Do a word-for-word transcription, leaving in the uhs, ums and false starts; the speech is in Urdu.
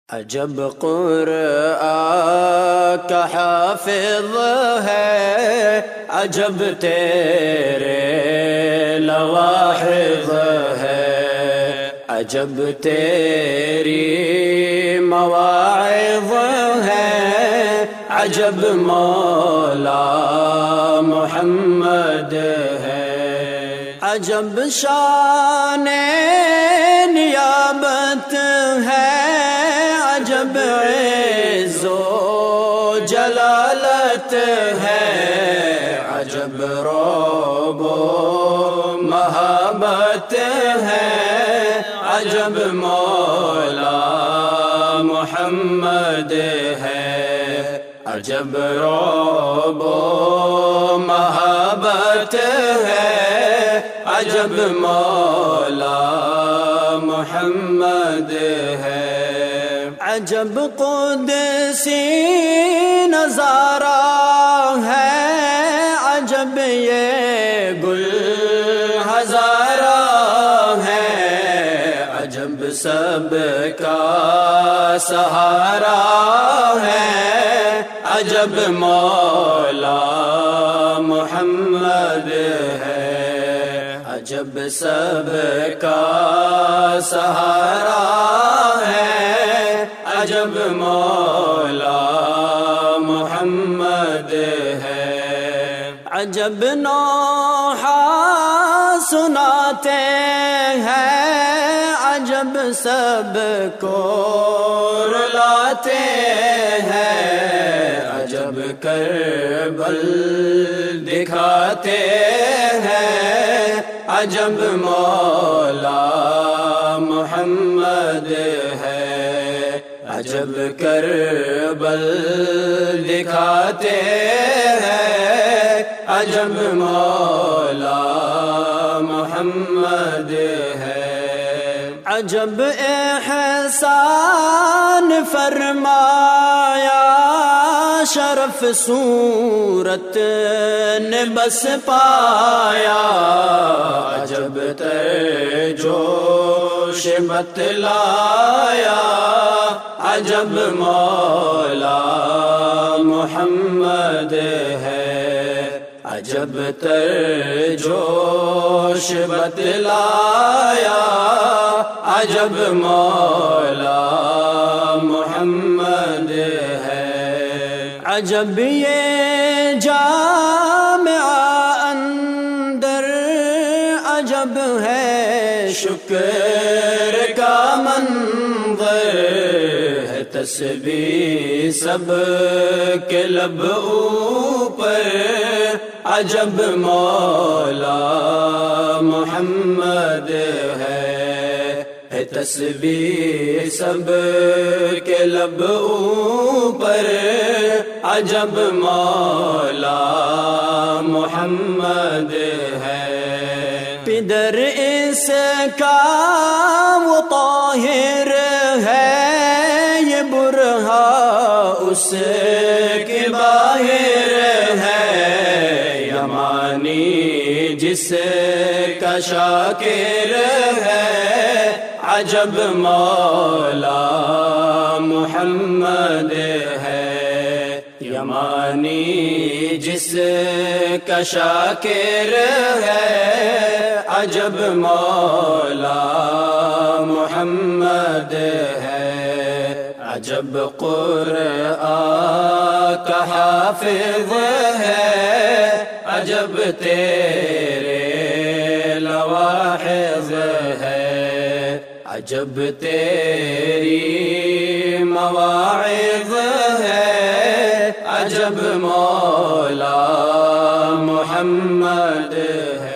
عجب قرآن کا حافظ ہے، عجب تیرے لواحظ ہے، عجب تیری مواعظ ہے، عجب مولا محمد ہے، عجب شان نیابت ہے، عجب عز و جلالت ہے، عجب رعب و محبت ہے، عجب مولا محمد ہے، عجب رعب و محبت ہے، عجب مولا محمد ہے، عجب قدسی نظارہ ہے، عجب یہ گل ہزارہ ہے، عجب سب کا سہارا ہے، عجب مولا محمد ہے، عجب سب کا سہارا ہے، عجب مولا محمد ہے، عجب نوحہ سناتے ہیں، عجب سب کو رلاتے ہیں، عجب کربل دکھاتے ہیں، عجب مولا محمد ہے، عجب کربل دکھاتے ہیں، عجب مولا محمد ہے، عجب احسان فرمایا، شرف صورت نے بس پایا، عجب تر جوش بتلایا، عجب مولا محمد ہے، عجب تر جوش بتلایا، عجب مولا محمد ہے، عجب یہ جامعہ اندر، عجب ہے شکر کا منظر ہے، تسبیح سب کے لب اوپر، عجب مولا محمد ہے، تسبیح سب کے لب اوپر، عجب مولا محمد ہے، پدر اس کا وہ طاہر ہے، یہ برہا اس کی باہر ہے، یمانی جس کا شاکر ہے، عجب مولا محمد ہے، یمانی جس کا شاکر ہے، عجب مولا محمد ہے، عجب قرآن کا حافظ ہے، عجب تیرے لواحظ ہے، عجب تیری مواعظ ہے، عجب مولا محمد ہے۔